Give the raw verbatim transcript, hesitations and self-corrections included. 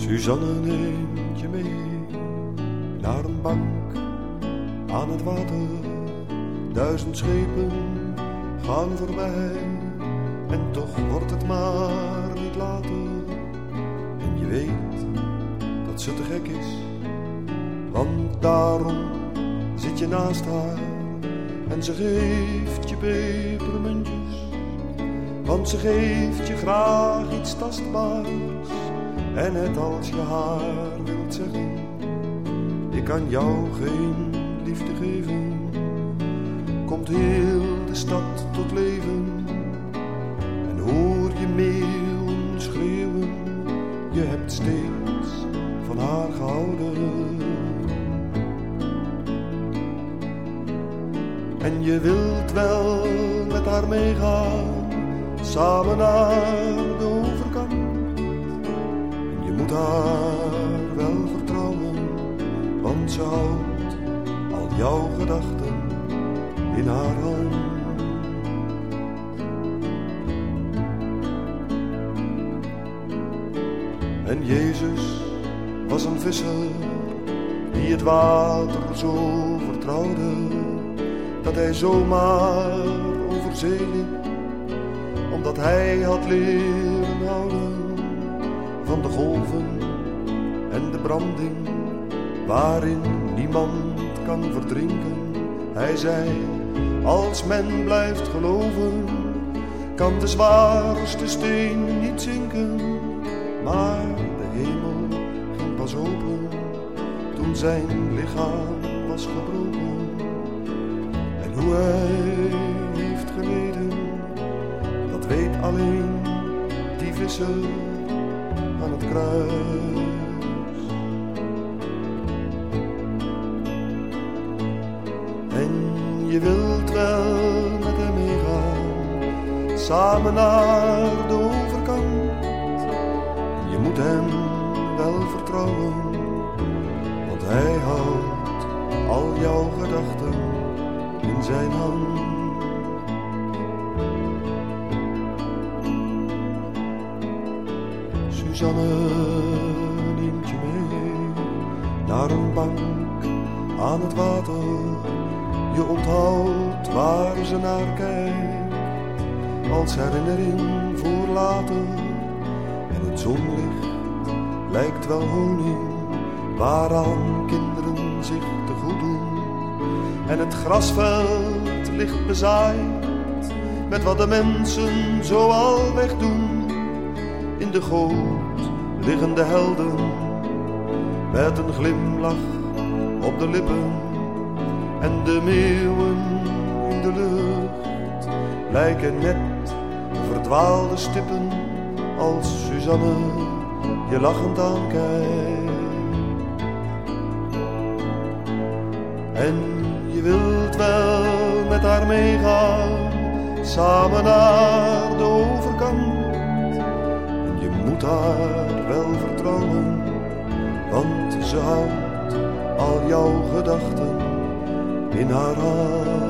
Suzanne neemt je mee naar een bank aan het water. Duizend schepen gaan voorbij en toch wordt het maar niet later. En je weet dat ze te gek is, want daarom zit je naast haar. En ze geeft je pepermuntjes, want ze geeft je graag iets tastbaars. En net als je haar wilt zeggen, ik kan jou geen liefde geven, komt heel de stad tot leven. En hoor je meeuwen schreeuwen, je hebt steeds van haar gehouden. En je wilt wel met haar meegaan, samen naar de overkant. En je moet haar wel vertrouwen, want ze houdt al jouw gedachten in haar hand. En Jezus was een visser die het water zo vertrouwde, dat hij zomaar over zee liep, omdat hij had leren houden van de golven en de branding, waarin niemand kan verdrinken. Hij zei, als men blijft geloven, kan de zwaarste steen niet zinken. Maar de hemel ging pas open toen zijn lichaam was gebroken. Hoe hij heeft geleden, dat weet alleen die visser aan het kruis. En je wilt wel met hem meegaan, samen naar de overkant. En je moet hem wel vertrouwen, want hij houdt al jouw gedachten in zijn hand. Suzanne neemt je mee naar een bank aan het water. Je onthoudt waar ze naar kijkt, als herinnering voor later. En het zonlicht lijkt wel honing, waaraan kinderen zich te goed doen. En het grasveld ligt bezaaid met wat de mensen zo al wegdoen. In de goot liggen de helden met een glimlach op de lippen. En de meeuwen in de lucht lijken net verdwaalde stippen, als Suzanne je lachend aankijkt. En je wilt wel met haar meegaan, samen naar de overkant. En je moet haar wel vertrouwen, want ze houdt al jouw gedachten in haar hand.